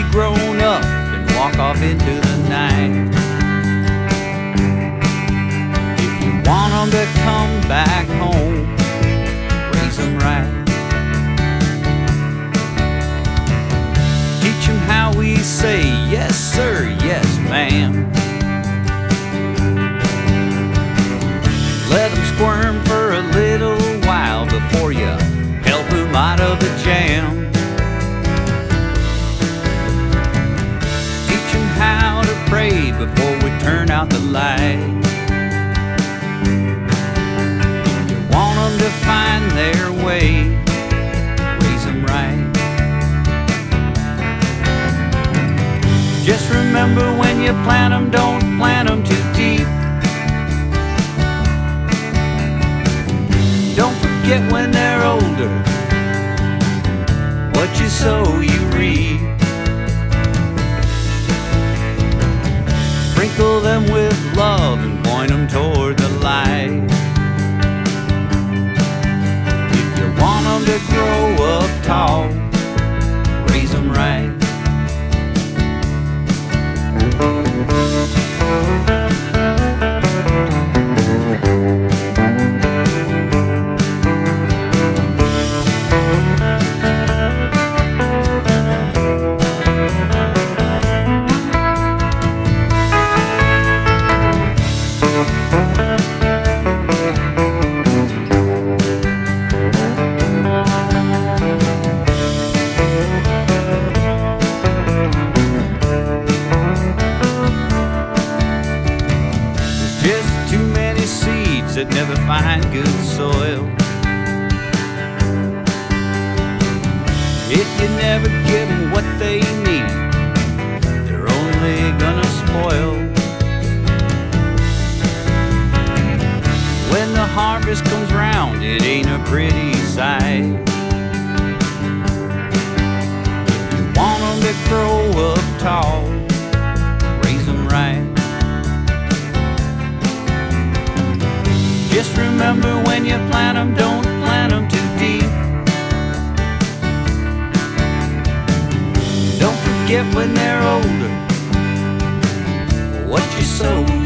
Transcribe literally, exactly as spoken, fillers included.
grown up and walk off into the night. If you want them to come back home, raise them right. Teach them how we say yes sir, yes ma'am. Let them squirm for a little while before you help them out of the jam. Teach them how to pray before we turn out the light. If you want them to find their way, raise them right. Just remember, when you plant them, don't plant them too deep. Don't forget, when they're older, what you sow you reap. Sprinkle them with love and point them toward the light. If you want them to grow up tall, raise them right. That never find good soil. If you never give them what they need, they're only gonna spoil. When the harvest comes round, it ain't a pretty sight. If you want them to grow up tall, raise them right. Just remember, when you plant them, don't plant them too deep. Don't forget, when they're older, what you sow